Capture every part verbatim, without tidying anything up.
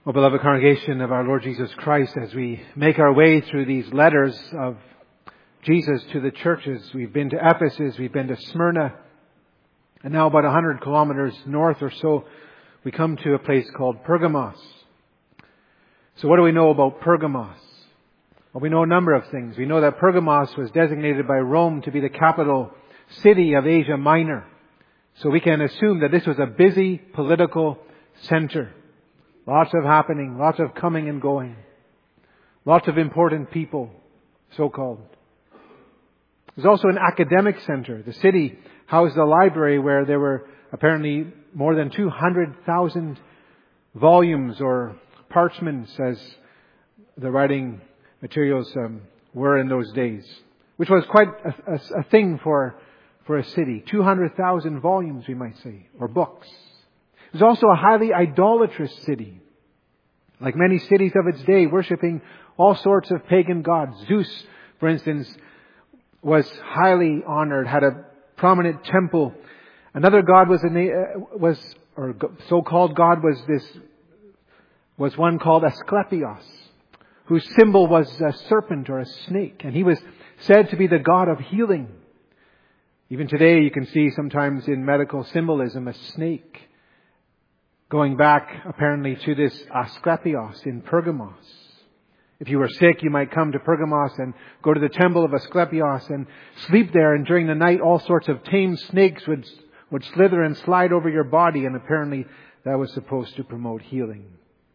Well, beloved congregation of our Lord Jesus Christ, as we make our way through these letters of Jesus to the churches, we've been to Ephesus, we've been to Smyrna, and now about one hundred kilometers north or so, we come to a place called Pergamos. So what do we know about Pergamos? Well, we know a number of things. We know that Pergamos was designated by Rome to be the capital city of Asia Minor. So we can assume that this was a busy political center. Lots of happening, lots of coming and going. Lots of important people, so-called. There's also an academic center. The city housed a library where there were apparently more than two hundred thousand volumes or parchments, as the writing materials um, were in those days. Which was quite a, a, a thing for, for a city. two hundred thousand volumes, we might say, or books. It was also a highly idolatrous city. Like many cities of its day, worshipping all sorts of pagan gods. Zeus, for instance, was highly honored, had a prominent temple. Another god was, a, was or so-called god was this, was one called Asclepios, whose symbol was a serpent or a snake. And he was said to be the god of healing. Even today you can see sometimes in medical symbolism a snake, going back apparently to this Asclepios in Pergamos. If you were sick, you might come to Pergamos and go to the temple of Asclepios and sleep there. And during the night, all sorts of tame snakes would, would slither and slide over your body. And apparently that was supposed to promote healing.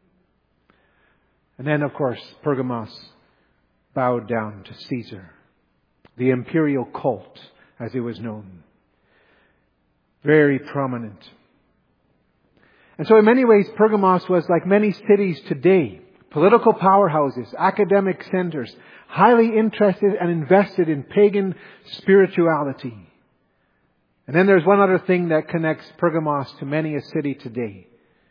And then, of course, Pergamos bowed down to Caesar, the imperial cult, as it was known. Very prominent. And so in many ways, Pergamos was like many cities today. Political powerhouses, academic centers, highly interested and invested in pagan spirituality. And then there's one other thing that connects Pergamos to many a city today.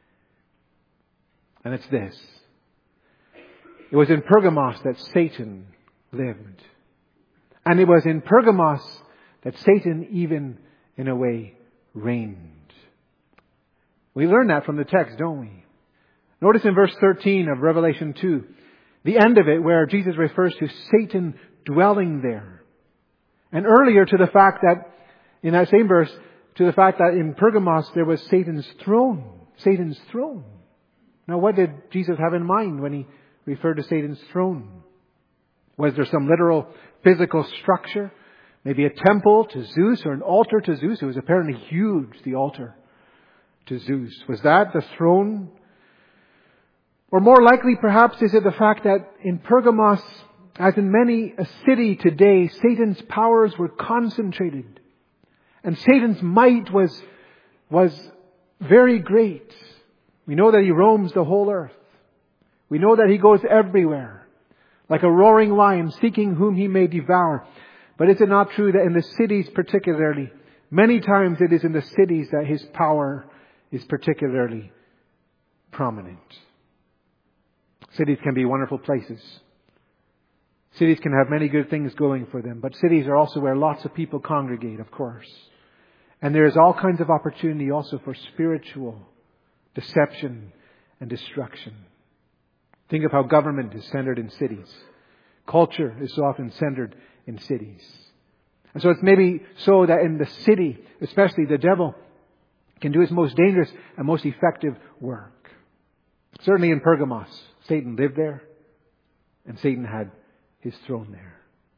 And it's this. It was in Pergamos that Satan lived. And it was in Pergamos that Satan even, in a way, reigned. We learn that from the text, don't we? Notice in verse thirteen of Revelation two, the end of it where Jesus refers to Satan dwelling there. And earlier to the fact that, in that same verse, to the fact that in Pergamos there was Satan's throne. Satan's throne. Now what did Jesus have in mind when he referred to Satan's throne? Was there some literal physical structure? Maybe a temple to Zeus or an altar to Zeus? It was apparently huge, the altar to Zeus. Was that the throne? Or more likely, perhaps, is it the fact that in Pergamos, as in many a city today, Satan's powers were concentrated. And Satan's might was, was very great. We know that he roams the whole earth. We know that he goes everywhere, like a roaring lion, seeking whom he may devour. But is it not true that in the cities particularly, many times it is in the cities that his power is particularly prominent? Cities can be wonderful places. Cities can have many good things going for them. But cities are also where lots of people congregate, of course. And there is all kinds of opportunity also for spiritual deception and destruction. Think of how government is centered in cities. Culture is so often centered in cities. And so it's maybe so that in the city, especially, the devil can do his most dangerous and most effective work. Certainly in Pergamos, Satan lived there, and Satan had his throne there.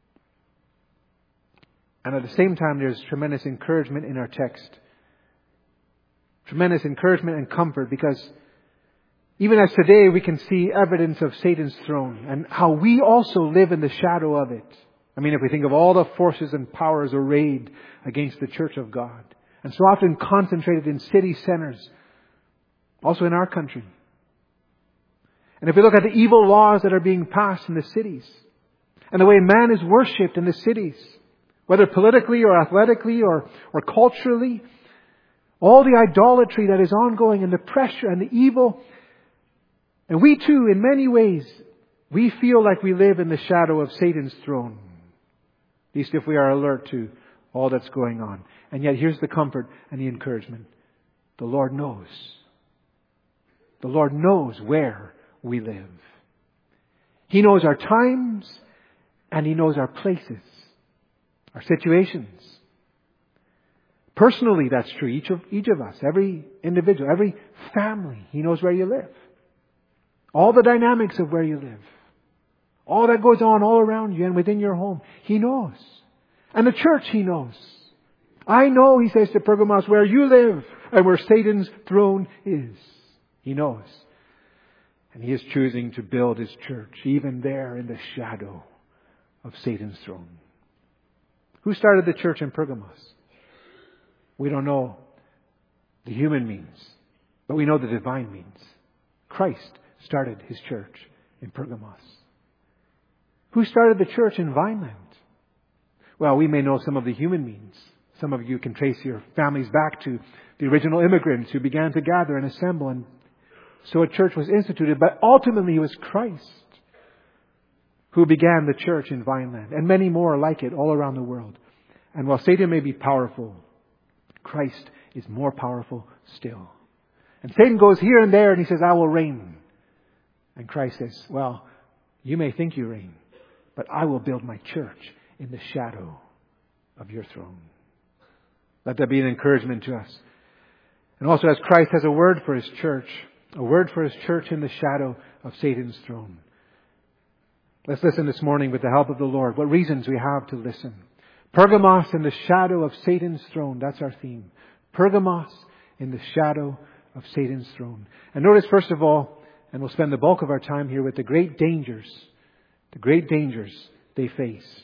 And at the same time, there's tremendous encouragement in our text. Tremendous encouragement and comfort, because even as today we can see evidence of Satan's throne and how we also live in the shadow of it. I mean, if we think of all the forces and powers arrayed against the church of God, and so often concentrated in city centers, also in our country. And if we look at the evil laws that are being passed in the cities, and the way man is worshipped in the cities, whether politically or athletically or, or culturally, all the idolatry that is ongoing and the pressure and the evil. And we too, in many ways, we feel like we live in the shadow of Satan's throne. At least if we are alert to all that's going on. And yet here's the comfort and the encouragement. The Lord knows. The Lord knows where we live. He knows our times and He knows our places, our situations. Personally, that's true. Each of, each of us, every individual, every family, He knows where you live. All the dynamics of where you live. All that goes on all around you and within your home. He knows. And the church He knows. I know, He says to Pergamos, where you live and where Satan's throne is. He knows. And He is choosing to build His church, even there in the shadow of Satan's throne. Who started the church in Pergamos? We don't know the human means, but we know the divine means. Christ started His church in Pergamos. Who started the church in Vineland? Well, we may know some of the human means. Some of you can trace your families back to the original immigrants who began to gather and assemble, and so a church was instituted. But ultimately it was Christ who began the church in Vineland, and many more like it all around the world. And while Satan may be powerful, Christ is more powerful still. And Satan goes here and there and he says, I will reign. And Christ says, well, you may think you reign, but I will build my church in the shadow of your throne. Let that be an encouragement to us. And also, as Christ has a word for His church, a word for His church in the shadow of Satan's throne. Let's listen this morning with the help of the Lord. What reasons we have to listen. Pergamos in the shadow of Satan's throne. That's our theme. Pergamos in the shadow of Satan's throne. And notice, first of all, and we'll spend the bulk of our time here with the great dangers, the great dangers they faced.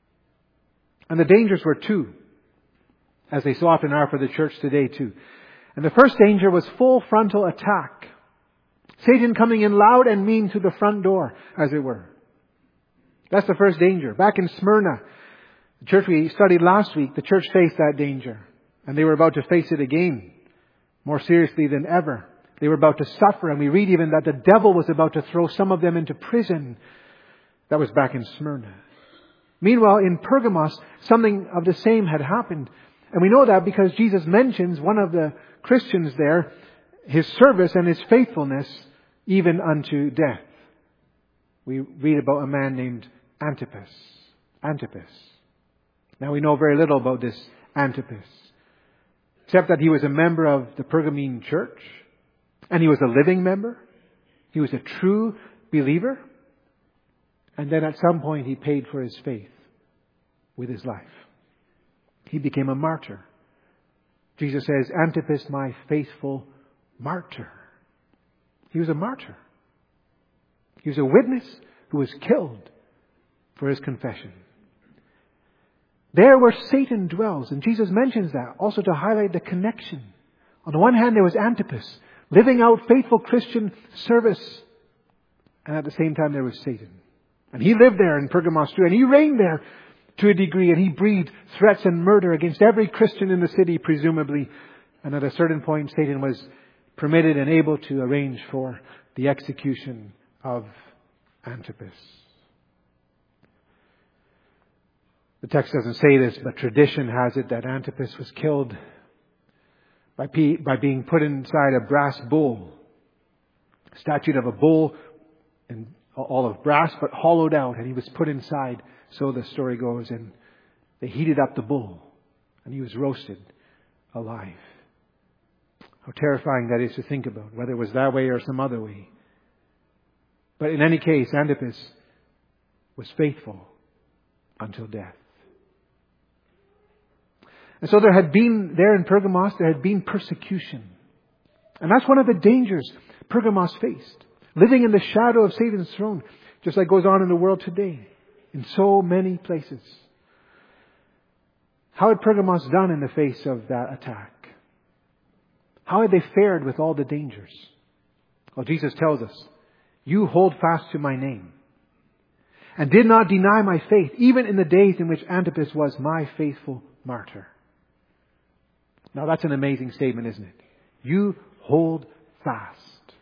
And the dangers were two, as they so often are for the church today too. And the first danger was full frontal attack. Satan coming in loud and mean to the front door, as it were. That's the first danger. Back in Smyrna, the church we studied last week, the church faced that danger. And they were about to face it again, more seriously than ever. They were about to suffer, and we read even that the devil was about to throw some of them into prison. That was back in Smyrna. Meanwhile, in Pergamos, something of the same had happened. And we know that because Jesus mentions one of the Christians there, his service and his faithfulness even unto death. We read about a man named Antipas. Antipas. Now we know very little about this Antipas, except that he was a member of the Pergamene church, and he was a living member. He was a true believer. And then at some point he paid for his faith with his life. He became a martyr. Jesus says, Antipas, my faithful martyr. He was a martyr. He was a witness who was killed for his confession. There where Satan dwells, and Jesus mentions that also to highlight the connection. On the one hand, there was Antipas, living out faithful Christian service. And at the same time, there was Satan. And he lived there in Pergamos too, and he reigned there to a degree, and he breathed threats and murder against every Christian in the city, presumably. And at a certain point, Satan was permitted and able to arrange for the execution of Antipas. The text doesn't say this, but tradition has it that Antipas was killed by, pe- by being put inside a brass bull. A statue of a bull, and all of brass, but hollowed out, and he was put inside, so the story goes, and they heated up the bull, and he was roasted alive. How terrifying that is to think about, whether it was that way or some other way. But in any case, Antipas was faithful until death. And so there had been, there in Pergamos, there had been persecution. And that's one of the dangers Pergamos faced. Living in the shadow of Satan's throne, just like goes on in the world today, in so many places. How had Pergamos done in the face of that attack? How had they fared with all the dangers? Well, Jesus tells us, you hold fast to my name and did not deny my faith, even in the days in which Antipas was my faithful martyr. Now that's an amazing statement, isn't it? You hold fast.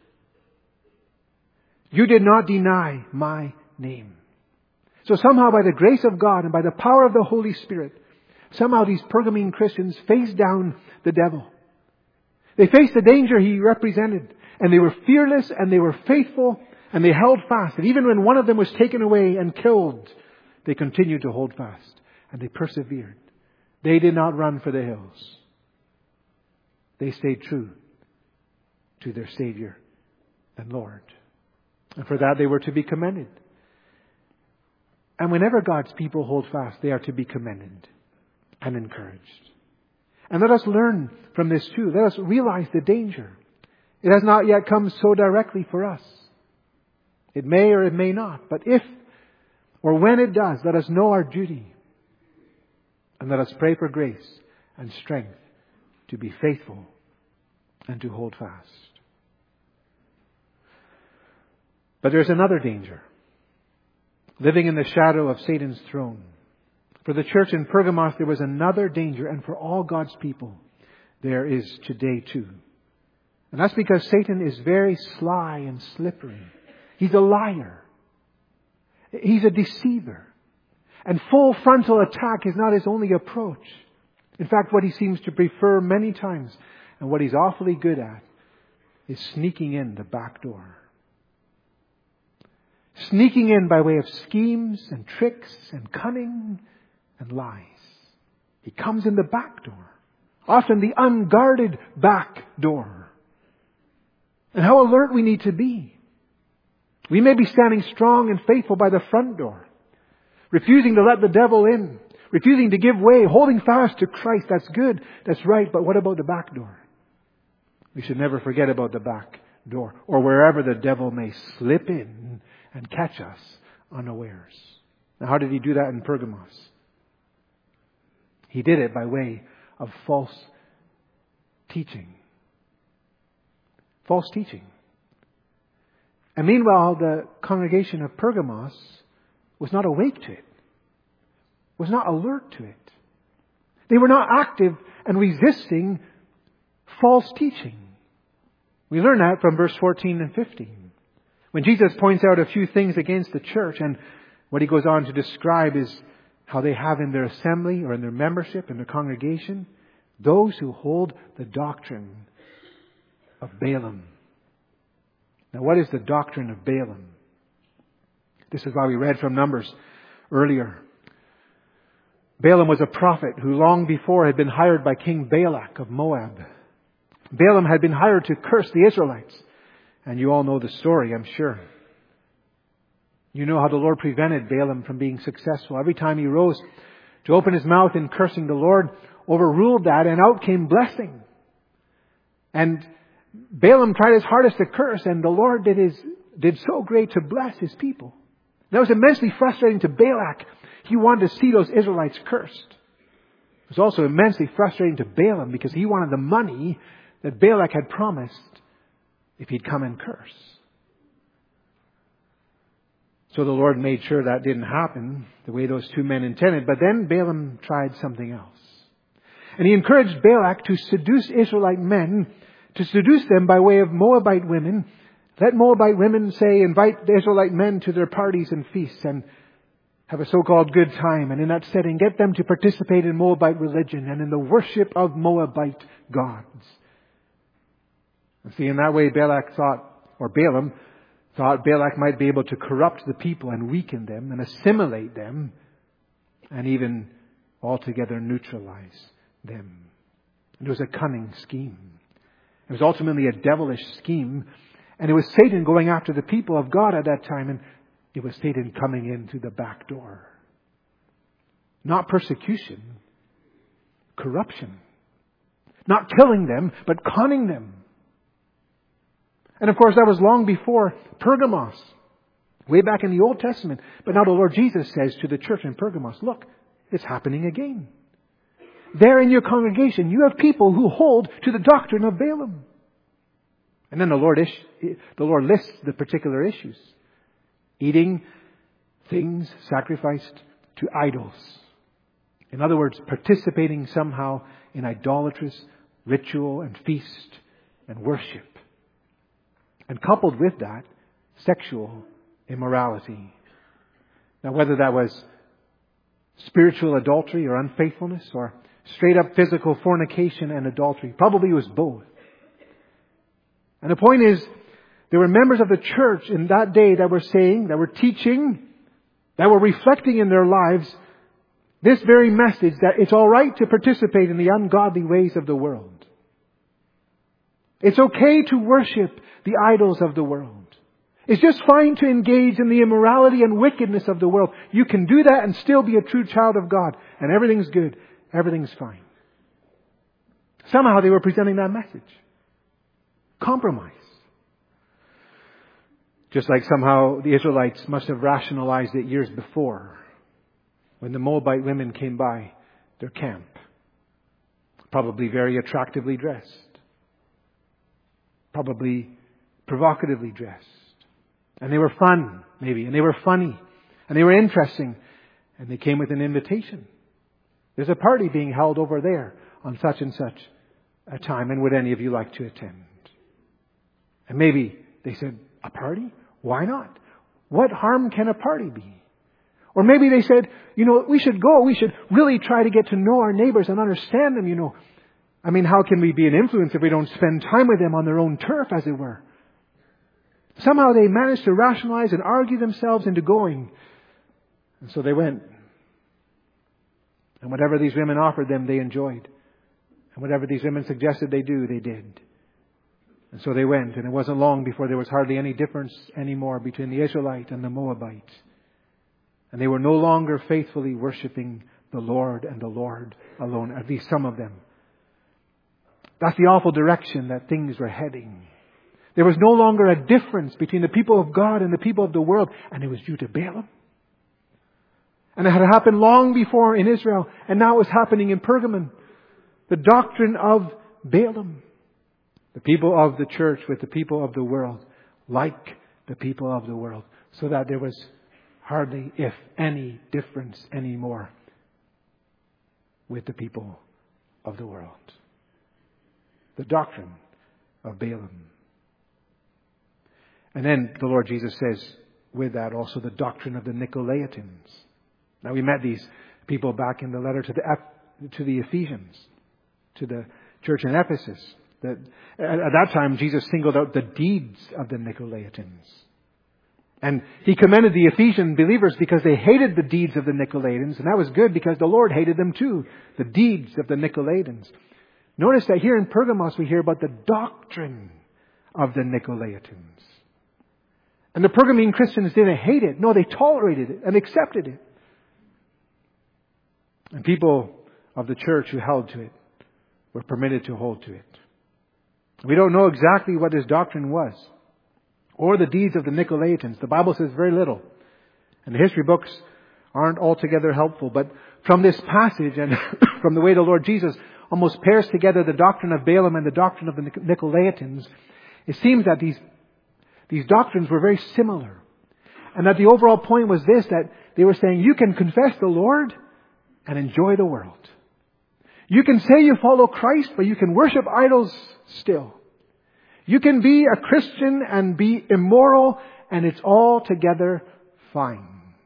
You did not deny my name. So somehow by the grace of God and by the power of the Holy Spirit, somehow these Pergamene Christians faced down the devil. They faced the danger He represented, and they were fearless and they were faithful and they held fast. And even when one of them was taken away and killed, they continued to hold fast and they persevered. They did not run for the hills. They stayed true to their Savior and Lord. And for that they were to be commended. And whenever God's people hold fast, they are to be commended and encouraged. And let us learn from this too. Let us realize the danger. It has not yet come so directly for us. It may or it may not. But if or when it does, let us know our duty. And let us pray for grace and strength to be faithful and to hold fast. But there's another danger. Living in the shadow of Satan's throne. For the church in Pergamos, there was another danger. And for all God's people, there is today too. And that's because Satan is very sly and slippery. He's a liar. He's a deceiver. And full frontal attack is not his only approach. In fact, what he seems to prefer many times, and what he's awfully good at, is sneaking in the back door. Sneaking in by way of schemes and tricks and cunning and lies. He comes in the back door. Often the unguarded back door. And how alert we need to be. We may be standing strong and faithful by the front door. Refusing to let the devil in. Refusing to give way. Holding fast to Christ. That's good. That's right. But what about the back door? We should never forget about the back door. Or wherever the devil may slip in and catch us unawares. Now, how did he do that in Pergamos? He did it by way of false teaching. False teaching. And meanwhile, the congregation of Pergamos was not awake to it. Was not alert to it. They were not active and resisting false teaching. We learn that from verse fourteen and fifteen. When Jesus points out a few things against the church, and what he goes on to describe is how they have in their assembly or in their membership, in their congregation, those who hold the doctrine of Balaam. Now, what is the doctrine of Balaam? This is why we read from Numbers earlier. Balaam was a prophet who long before had been hired by King Balak of Moab. Balaam had been hired to curse the Israelites. And you all know the story, I'm sure. You know how the Lord prevented Balaam from being successful. Every time he rose to open his mouth in cursing, the Lord overruled that and out came blessing. And Balaam tried his hardest to curse, and the Lord did his did so great to bless His people. That was immensely frustrating to Balak. He wanted to see those Israelites cursed. It was also immensely frustrating to Balaam because he wanted the money that Balak had promised if he'd come and curse. So the Lord made sure that didn't happen the way those two men intended. But then Balaam tried something else. And he encouraged Balak to seduce Israelite men, to seduce them by way of Moabite women. Let Moabite women, say, invite the Israelite men to their parties and feasts and have a so-called good time. And in that setting, get them to participate in Moabite religion and in the worship of Moabite gods. And see, in that way, Balak thought, or Balaam thought Balak might be able to corrupt the people and weaken them and assimilate them and even altogether neutralize them. It was a cunning scheme. It was ultimately a devilish scheme. And it was Satan going after the people of God at that time. And it was Satan coming in through the back door. Not persecution. Corruption. Not killing them, but conning them. And of course, that was long before Pergamos. Way back in the Old Testament. But now the Lord Jesus says to the church in Pergamos, look, it's happening again. There in your congregation, you have people who hold to the doctrine of Balaam. And then the Lord, ish, the Lord lists the particular issues. Eating things sacrificed to idols. In other words, participating somehow in idolatrous ritual and feast and worship. And coupled with that, sexual immorality. Now, whether that was spiritual adultery or unfaithfulness or straight up physical fornication and adultery, probably it was both. And the point is, there were members of the church in that day that were saying, that were teaching, that were reflecting in their lives this very message that it's all right to participate in the ungodly ways of the world. It's okay to worship the idols of the world. It's just fine to engage in the immorality and wickedness of the world. You can do that and still be a true child of God. And everything's good. Everything's fine. Somehow they were presenting that message. Compromise. Just like somehow the Israelites must have rationalized it years before, when the Moabite women came by their camp, probably very attractively dressed, probably provocatively dressed. And they were fun, maybe, and they were funny, and they were interesting, and they came with an invitation. There's a party being held over there on such and such a time, and would any of you like to attend? And maybe they said, a party? Why not? What harm can a party be? Or maybe they said, you know, we should go. We should really try to get to know our neighbors and understand them, you know. I mean, how can we be an influence if we don't spend time with them on their own turf, as it were? Somehow they managed to rationalize and argue themselves into going. And so they went. And whatever these women offered them, they enjoyed. And whatever these women suggested they do, they did. And so they went. And it wasn't long before there was hardly any difference anymore between the Israelite and the Moabite. And they were no longer faithfully worshiping the Lord and the Lord alone, at least some of them. That's the awful direction that things were heading. There was no longer a difference between the people of God and the people of the world, and it was due to Balaam. And it had happened long before in Israel, and now it was happening in Pergamon. The doctrine of Balaam. The people of the church with the people of the world, like the people of the world, so that there was hardly, if any, difference anymore with the people of the world. The doctrine of Balaam. And then the Lord Jesus says with that also the doctrine of the Nicolaitans. Now we met these people back in the letter to the to the Ephesians, to the church in Ephesus. That at that time Jesus singled out the deeds of the Nicolaitans. And He commended the Ephesian believers because they hated the deeds of the Nicolaitans. And that was good because the Lord hated them too. The deeds of the Nicolaitans. Notice that here in Pergamos we hear about the doctrine of the Nicolaitans. And the Pergamene Christians didn't hate it. No, they tolerated it and accepted it. And people of the church who held to it were permitted to hold to it. We don't know exactly what this doctrine was, or the deeds of the Nicolaitans. The Bible says very little. And the history books aren't altogether helpful. But from this passage and from the way the Lord Jesus almost pairs together the doctrine of Balaam and the doctrine of the Nicolaitans, it seems that these, these doctrines were very similar. And that the overall point was this, that they were saying, you can confess the Lord and enjoy the world. You can say you follow Christ, but you can worship idols still. You can be a Christian and be immoral, and it's all together fine.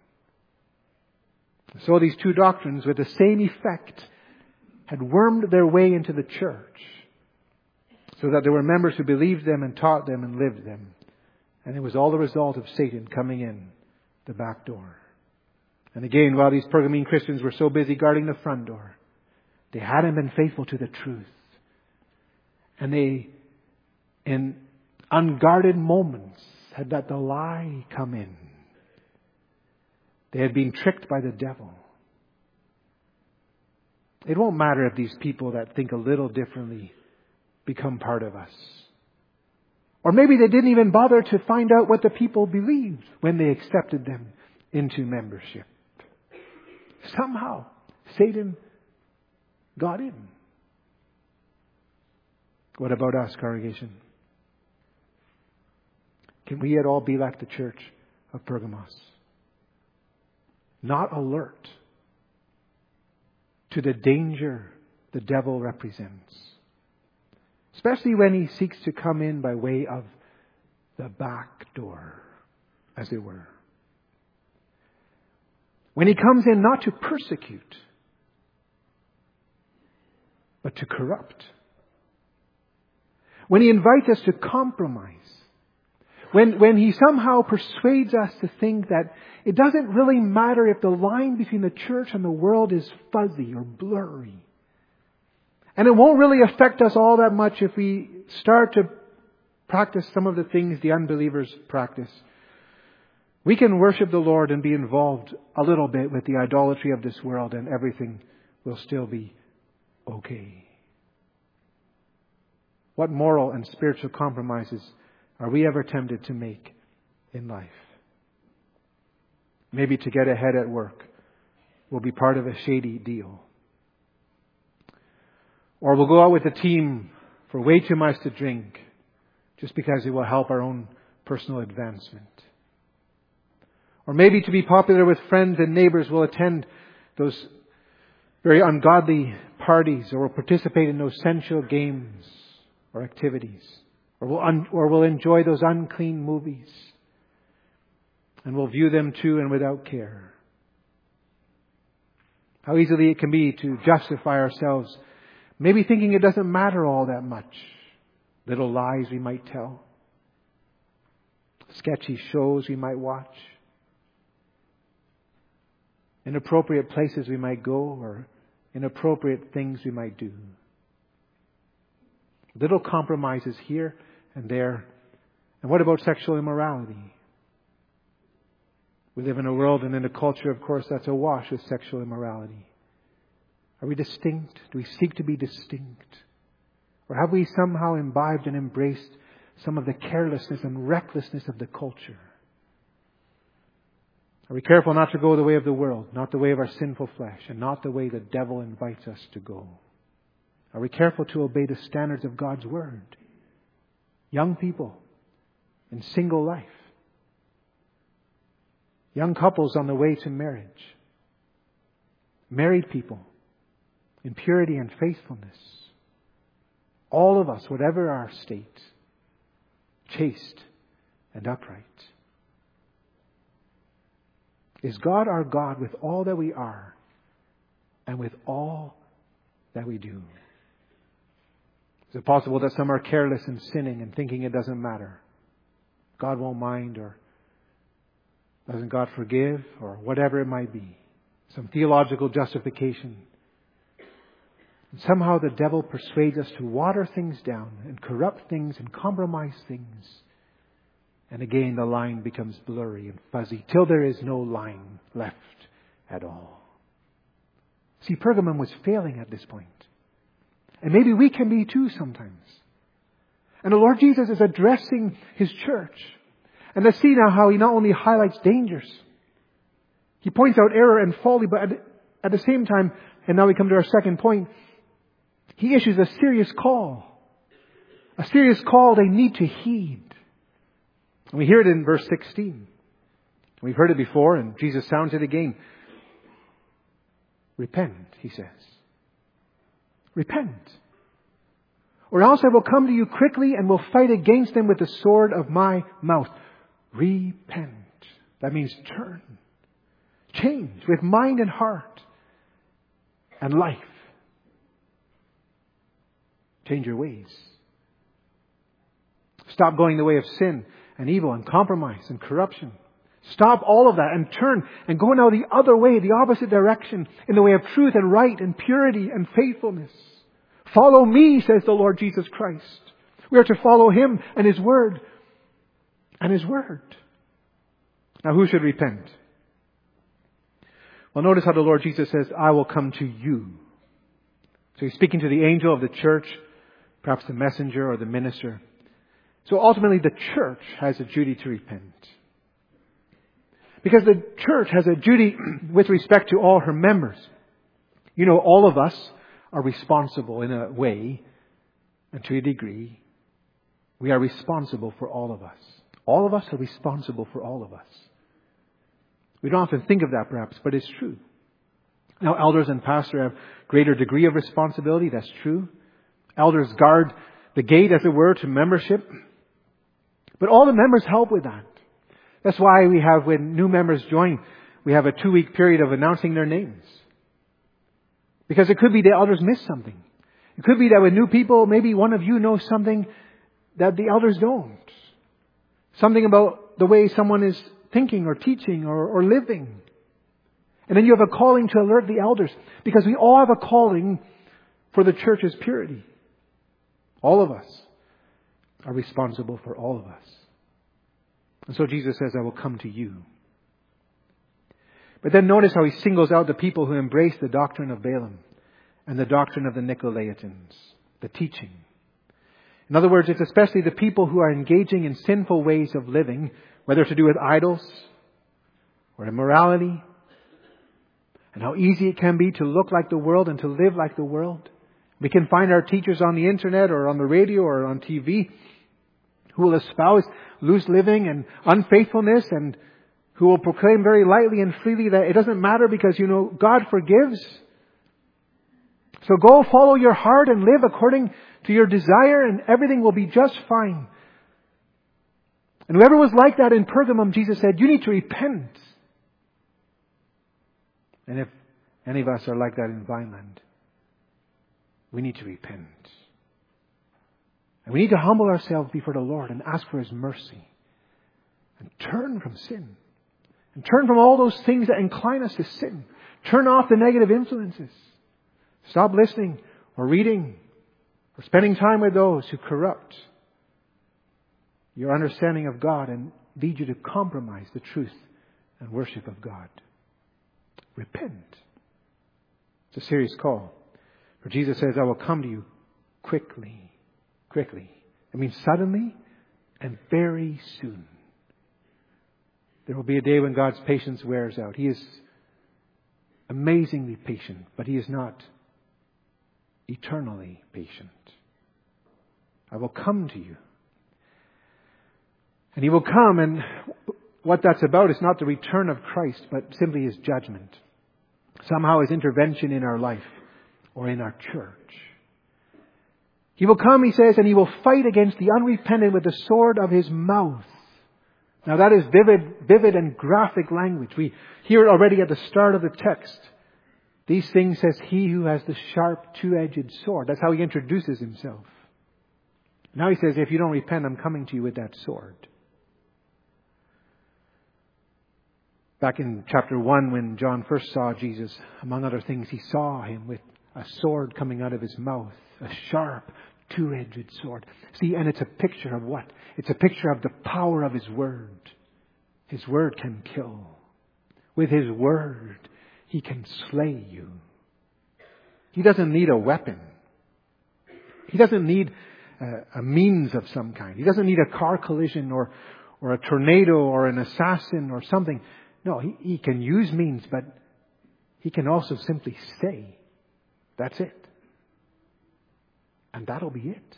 So these two doctrines, with the same effect, had wormed their way into the church, so that there were members who believed them and taught them and lived them. And it was all the result of Satan coming in the back door. And again, while these Pergamene Christians were so busy guarding the front door, they hadn't been faithful to the truth. And they, in unguarded moments, had let the lie come in. They had been tricked by the devil. It won't matter if these people that think a little differently become part of us. Or maybe they didn't even bother to find out what the people believed when they accepted them into membership. Somehow, Satan got in. What about us, congregation? Can we at all be like the church of Pergamos? Not alert to the danger the devil represents. Especially when he seeks to come in by way of the back door, as it were. When he comes in not to persecute, but to corrupt. when He invites us to compromise, when, when He somehow persuades us to think that it doesn't really matter if the line between the church and the world is fuzzy or blurry. And it won't really affect us all that much if we start to practice some of the things the unbelievers practice. We can worship the Lord and be involved a little bit with the idolatry of this world, and everything will still be okay. What moral and spiritual compromises are we ever tempted to make in life? Maybe to get ahead at work will be part of a shady deal. Or we'll go out with a team for way too much to drink just because it will help our own personal advancement. Or maybe to be popular with friends and neighbors, we'll attend those very ungodly parties, or we'll participate in those sensual games or activities. Or we'll, un- or we'll enjoy those unclean movies. And we'll view them too and without care. How easily it can be to justify ourselves, maybe thinking it doesn't matter all that much. Little lies we might tell. Sketchy shows we might watch. Inappropriate places we might go, or inappropriate things we might do. Little compromises here and there. And what about sexual immorality? We live in a world and in a culture, of course, that's awash with sexual immorality. Are we distinct? Do we seek to be distinct? Or have we somehow imbibed and embraced some of the carelessness and recklessness of the culture? Are we careful not to go the way of the world, not the way of our sinful flesh, and not the way the devil invites us to go? Are we careful to obey the standards of God's Word? Young people in single life. Young couples on the way to marriage. Married people in purity and faithfulness. All of us, whatever our state, chaste and upright. Is God our God with all that we are and with all that we do? Is it possible that some are careless and sinning and thinking it doesn't matter? God won't mind, or doesn't God forgive, or whatever it might be. Some theological justification. And somehow the devil persuades us to water things down and corrupt things and compromise things. And again, the line becomes blurry and fuzzy till there is no line left at all. See, Pergamum was failing at this point. And maybe we can be too sometimes. And the Lord Jesus is addressing His church. And let's see now how He not only highlights dangers. He points out error and folly, but at, at the same time, and now we come to our second point, He issues a serious call. A serious call they need to heed. And we hear it in verse sixteen. We've heard it before, and Jesus sounds it again. Repent, He says. Repent. Or else I will come to you quickly and will fight against them with the sword of my mouth. Repent. That means turn. Change with mind and heart and life. Change your ways. Stop going the way of sin and evil and compromise and corruption. Stop all of that and turn and go now the other way, the opposite direction, in the way of truth and right and purity and faithfulness. Follow me, says the Lord Jesus Christ. We are to follow Him and His Word. And His Word. Now, who should repent? Well, notice how the Lord Jesus says, I will come to you. So He's speaking to the angel of the church, perhaps the messenger or the minister. So ultimately, the church has a duty to repent. Because the church has a duty with respect to all her members. You know, all of us are responsible in a way, and to a degree, we are responsible for all of us. All of us are responsible for all of us. We don't often think of that perhaps, but it's true. Now, elders and pastors have greater degree of responsibility. That's true. Elders guard the gate, as it were, to membership. But all the members help with that. That's why we have, when new members join, we have a two-week period of announcing their names. Because it could be the elders miss something. It could be that with new people, maybe one of you knows something that the elders don't. Something about the way someone is thinking or teaching or, or living. And then you have a calling to alert the elders, because we all have a calling for the church's purity. All of us are responsible for all of us. And so Jesus says, I will come to you. But then notice how he singles out the people who embrace the doctrine of Balaam and the doctrine of the Nicolaitans, the teaching. In other words, it's especially the people who are engaging in sinful ways of living, whether to do with idols or immorality, and how easy it can be to look like the world and to live like the world. We can find our teachers on the internet or on the radio or on T V who will espouse loose living and unfaithfulness, and who will proclaim very lightly and freely that it doesn't matter because, you know, God forgives. So go follow your heart and live according to your desire, and everything will be just fine. And whoever was like that in Pergamum, Jesus said, you need to repent. And if any of us are like that in Vineland, we need to repent. And we need to humble ourselves before the Lord and ask for His mercy. And turn from sin. And turn from all those things that incline us to sin. Turn off the negative influences. Stop listening or reading or spending time with those who corrupt your understanding of God and lead you to compromise the truth and worship of God. Repent. It's a serious call. For Jesus says, I will come to you quickly. Quickly. It means suddenly and very soon. There will be a day when God's patience wears out. He is amazingly patient, but He is not eternally patient. I will come to you. And He will come, and what that's about is not the return of Christ, but simply His judgment. Somehow His intervention in our life or in our church. He will come, He says, and He will fight against the unrepentant with the sword of His mouth. Now that is vivid, vivid and graphic language. We hear it already at the start of the text. These things says He who has the sharp two-edged sword. That's how He introduces Himself. Now He says, if you don't repent, I'm coming to you with that sword. Back in chapter one, when John first saw Jesus, among other things, he saw Him with a sword coming out of His mouth. A sharp, two-edged sword. See, and it's a picture of what? It's a picture of the power of His Word. His Word can kill. With His Word, He can slay you. He doesn't need a weapon. He doesn't need a, a means of some kind. He doesn't need a car collision or, or a tornado or an assassin or something. No, he, he can use means, but He can also simply stay. That's it. And that'll be it.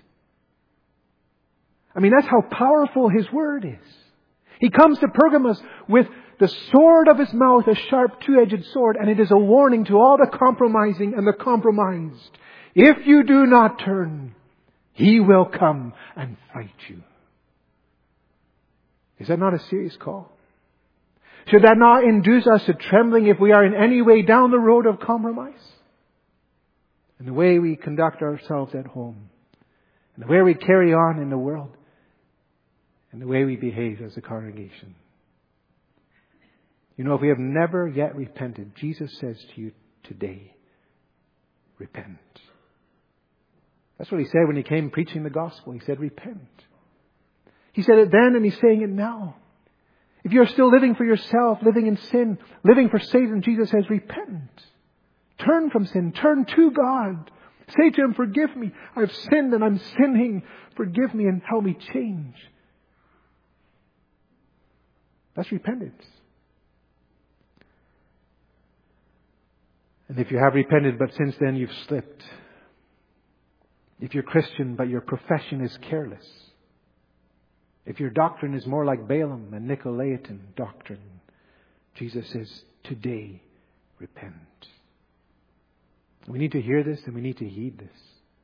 I mean, that's how powerful His Word is. He comes to Pergamos with the sword of His mouth, a sharp two-edged sword, and it is a warning to all the compromising and the compromised. If you do not turn, He will come and fight you. Is that not a serious call? Should that not induce us to trembling if we are in any way down the road of compromise? And the way we conduct ourselves at home, and the way we carry on in the world, and the way we behave as a congregation. You know, if we have never yet repented, Jesus says to you today, repent. That's what He said when He came preaching the gospel. He said, repent. He said it then, and He's saying it now. If you're still living for yourself, living in sin, living for Satan, Jesus says, repent. Turn from sin. Turn to God. Say to Him, forgive me. I've sinned and I'm sinning. Forgive me and help me change. That's repentance. And if you have repented, but since then you've slipped. If you're Christian, but your profession is careless. If your doctrine is more like Balaam and Nicolaitan doctrine, Jesus says, today, repent. We need to hear this and we need to heed this.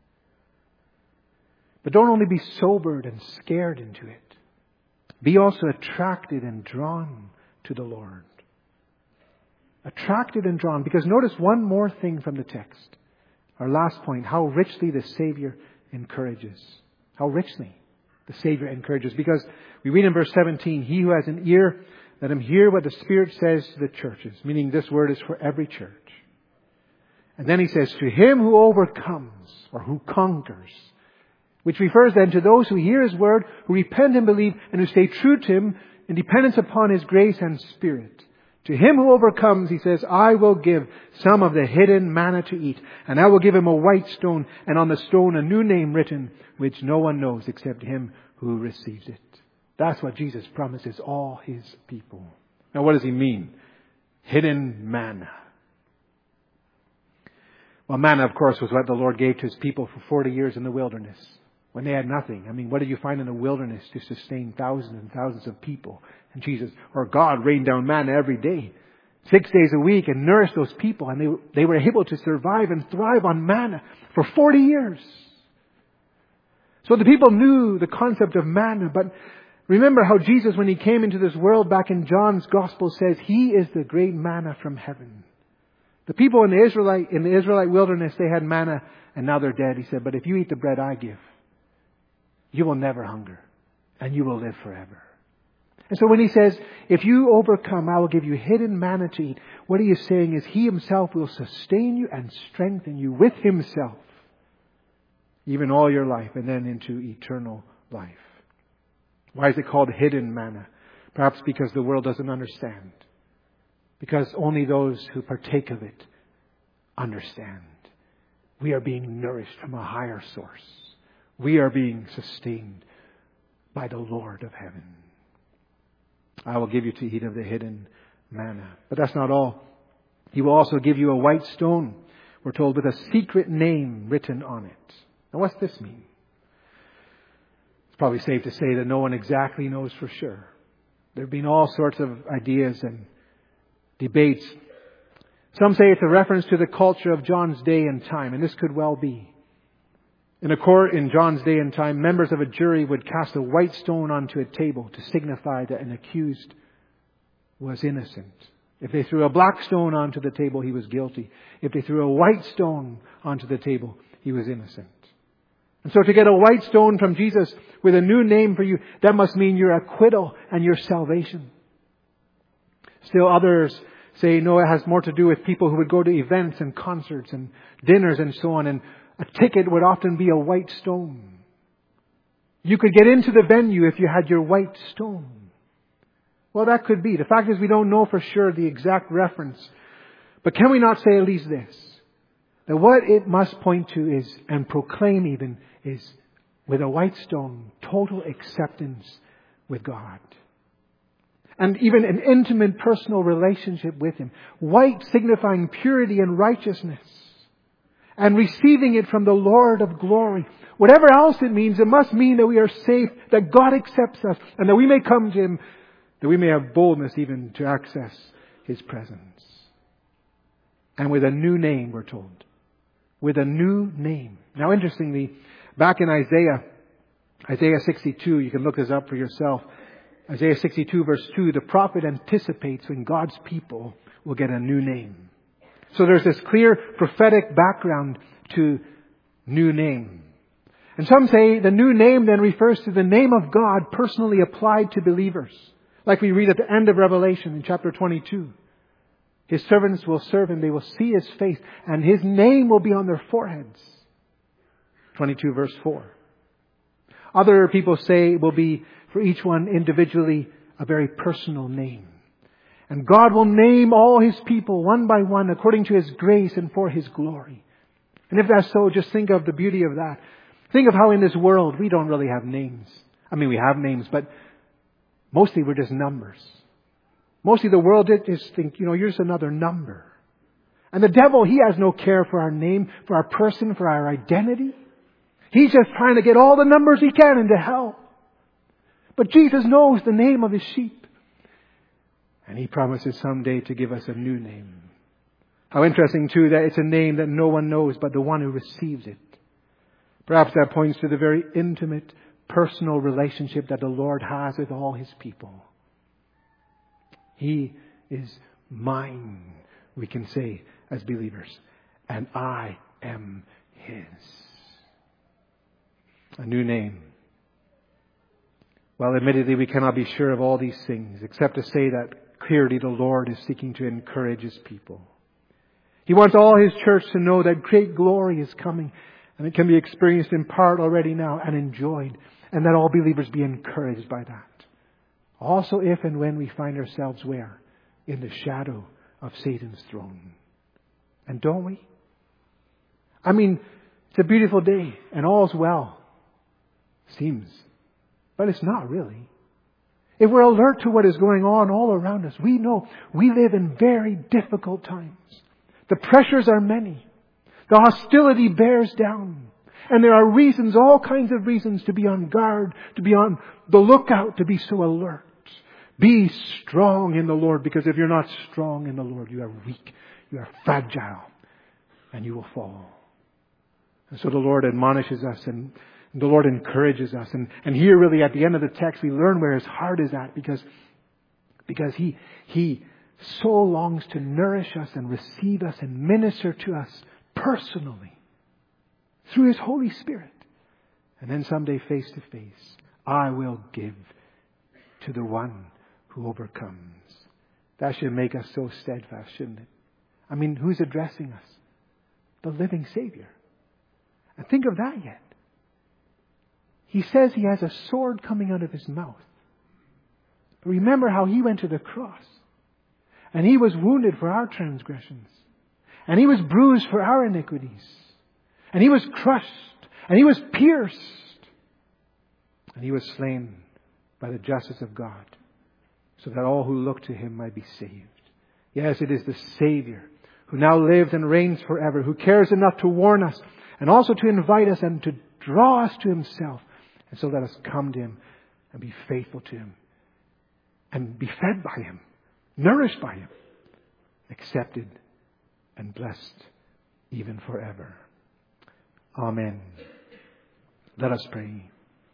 But don't only be sobered and scared into it. Be also attracted and drawn to the Lord. Attracted and drawn. Because notice one more thing from the text. Our last point, how richly the Savior encourages. How richly. the Savior encourages. Because we read in verse seventeen, he who has an ear, let him hear what the Spirit says to the churches. Meaning this word is for every church. And then he says, to him who overcomes, or who conquers, which refers then to those who hear his word, who repent and believe, and who stay true to him in dependence upon his grace and Spirit. To him who overcomes, he says, I will give some of the hidden manna to eat, and I will give him a white stone, and on the stone a new name written, which no one knows except him who receives it. That's what Jesus promises all his people. Now what does he mean? Hidden manna. Well, manna, of course, was what the Lord gave to his people for forty years in the wilderness, when they had nothing. I mean, what did you find in the wilderness to sustain thousands and thousands of people? And Jesus, or God, rained down manna every day, six days a week, and nourished those people. And they, they were able to survive and thrive on manna for forty years. So the people knew the concept of manna. But remember how Jesus, when he came into this world back in John's Gospel, says he is the great manna from heaven. The people in the Israelite, in the Israelite wilderness, they had manna and now they're dead. He said, but if you eat the bread I give, you will never hunger and you will live forever. And so when he says, if you overcome, I will give you hidden manna to eat, what he is saying is he himself will sustain you and strengthen you with himself, even all your life, and then into eternal life. Why is it called hidden manna? Perhaps because the world doesn't understand. Because only those who partake of it understand. We are being nourished from a higher source. We are being sustained by the Lord of heaven. I will give you to eat of the hidden manna. But that's not all. He will also give you a white stone, we're told, with a secret name written on it. Now what's this mean? It's probably safe to say that no one exactly knows for sure. There have been all sorts of ideas and debates. Some say it's a reference to the culture of John's day and time, and this could well be. In a court in John's day and time, members of a jury would cast a white stone onto a table to signify that an accused was innocent. If they threw a black stone onto the table, he was guilty. If they threw a white stone onto the table, he was innocent. And so to get a white stone from Jesus with a new name for you, that must mean your acquittal and your salvation. Still others say, no, it has more to do with people who would go to events and concerts and dinners and so on, and a ticket would often be a white stone. You could get into the venue if you had your white stone. Well, that could be. The fact is we don't know for sure the exact reference. But can we not say at least this? That what it must point to is, and proclaim even, is with a white stone, total acceptance with God. And even an intimate personal relationship with Him. White signifying purity and righteousness. And receiving it from the Lord of glory. Whatever else it means, it must mean that we are saved, that God accepts us, and that we may come to Him, that we may have boldness even to access His presence. And with a new name, we're told. With a new name. Now interestingly, back in Isaiah, Isaiah sixty-two, you can look this up for yourself. Isaiah sixty-two verse two, the prophet anticipates when God's people will get a new name. So there's this clear prophetic background to new name. And some say the new name then refers to the name of God personally applied to believers. Like we read at the end of Revelation in chapter twenty-two. His servants will serve Him, they will see His face, and His name will be on their foreheads. twenty-two verse four. Other people say it will be for each one individually a very personal name. And God will name all His people one by one according to His grace and for His glory. And if that's so, just think of the beauty of that. Think of how in this world we don't really have names. I mean, we have names, but mostly we're just numbers. Mostly the world just think, you know, you're just another number. And the devil, he has no care for our name, for our person, for our identity. He's just trying to get all the numbers he can into hell. But Jesus knows the name of His sheep. And He promises someday to give us a new name. How interesting too that it's a name that no one knows but the one who receives it. Perhaps that points to the very intimate, personal relationship that the Lord has with all His people. He is mine, we can say as believers, and I am His. A new name. Well, admittedly, we cannot be sure of all these things, except to say that clearly the Lord is seeking to encourage His people. He wants all His church to know that great glory is coming, and it can be experienced in part already now and enjoyed, and that all believers be encouraged by that. Also if and when we find ourselves where? In the shadow of Satan's throne. And don't we? I mean, it's a beautiful day and all's well. Seems. But it's not really. If we're alert to what is going on all around us, we know we live in very difficult times. The pressures are many. The hostility bears down. And there are reasons, all kinds of reasons, to be on guard, to be on the lookout, to be so alert. Be strong in the Lord, because if you're not strong in the Lord, you are weak, you are fragile, and you will fall. And so the Lord admonishes us, and the Lord encourages us. And, and here really at the end of the text, we learn where His heart is at, because, because He, He so longs to nourish us and receive us and minister to us personally through His Holy Spirit. And then someday face to face, I will give to the one who overcomes. That should make us so steadfast, shouldn't it? I mean, who's addressing us? The living Savior. And think of that yet. He says He has a sword coming out of His mouth. Remember how He went to the cross. And He was wounded for our transgressions. And He was bruised for our iniquities. And He was crushed. And He was pierced. And He was slain by the justice of God, so that all who look to Him might be saved. Yes, it is the Savior who now lives and reigns forever, who cares enough to warn us and also to invite us and to draw us to Himself. And so let us come to Him and be faithful to Him and be fed by Him, nourished by Him, accepted and blessed even forever. Amen. Let us pray.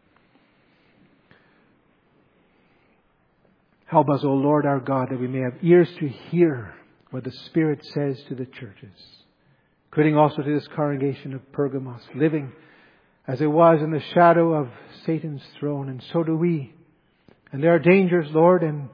Help us, O Lord our God, that we may have ears to hear what the Spirit says to the churches, including also to this congregation of Pergamos, living as it was in the shadow of Satan's throne, and so do we. And there are dangers, Lord, and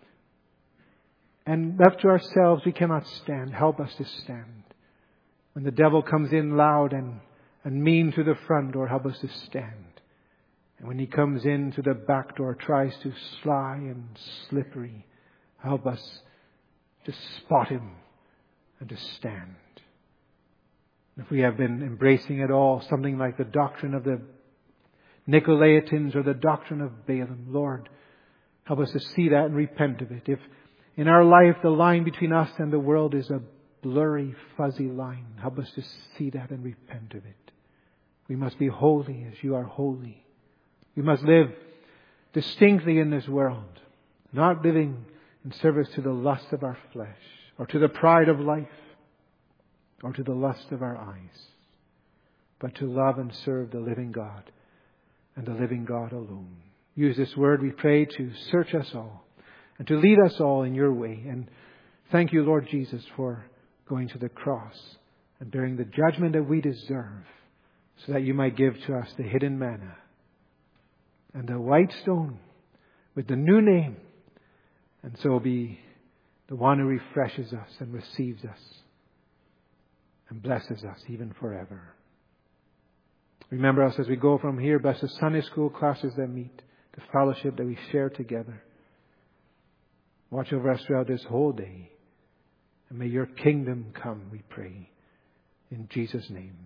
and left to ourselves we cannot stand. Help us to stand. When the devil comes in loud and, and mean to the front door, help us to stand. And when he comes in to the back door, tries to sly and slippery, help us to spot him and to stand. If we have been embracing at all something like the doctrine of the Nicolaitans or the doctrine of Balaam, Lord, help us to see that and repent of it. If in our life the line between us and the world is a blurry, fuzzy line, help us to see that and repent of it. We must be holy as you are holy. We must live distinctly in this world, not living in service to the lust of our flesh or to the pride of life or to the lust of our eyes, but to love and serve the living God and the living God alone. Use this word, we pray, to search us all and to lead us all in your way. And thank you, Lord Jesus, for going to the cross and bearing the judgment that we deserve, so that you might give to us the hidden manna and the white stone with the new name, and so be the one who refreshes us and receives us and blesses us even forever. Remember us as we go from here. Bless the Sunday school classes that meet, the fellowship that we share together. Watch over us throughout this whole day. And may your kingdom come, we pray. In Jesus' name.